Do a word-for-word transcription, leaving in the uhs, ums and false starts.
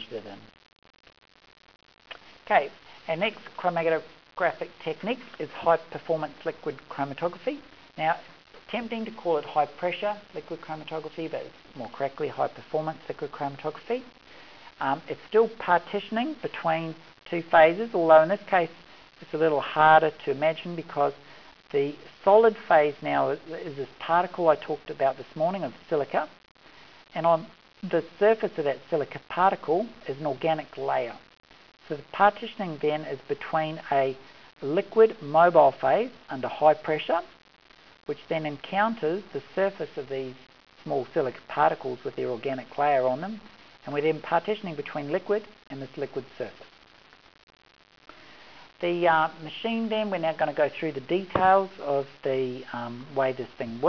that in. Okay, our next chromatographic technique is high performance liquid chromatography. Now, tempting to call it high pressure liquid chromatography, but it's more correctly high performance liquid chromatography. Um, it's still partitioning between two phases, although in this case it's a little harder to imagine because the solid phase now is, is this particle I talked about this morning of silica, and on the surface of that silica particle is an organic layer. So the partitioning then is between a liquid mobile phase under high pressure, which then encounters the surface of these small silica particles with their organic layer on them, and we're then partitioning between liquid and this liquid surface. The uh, machine then, we're now going to go through the details of the um, way this thing works.